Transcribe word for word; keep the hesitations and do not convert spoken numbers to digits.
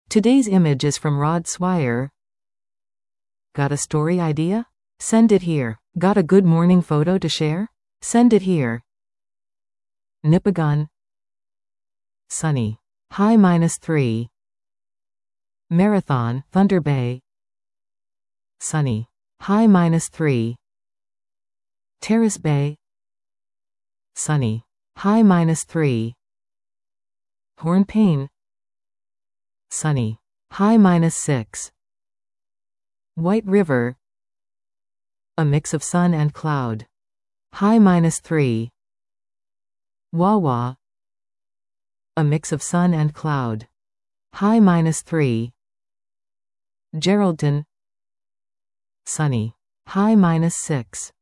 Today's image is from Rod Swire. Got a story idea? Send it here. Got a good morning photo to share? Send it here. Nipigon. Sunny. High minus three. Marathon, Thunder Bay. Sunny. High minus three. Terrace Bay. Sunny. High minus three. Hornpain. Sunny. High minus six. White River. A mix of sun and cloud. High minus three. Wawa. A mix of sun and cloud. High minus three. Geraldton. Sunny. High minus six.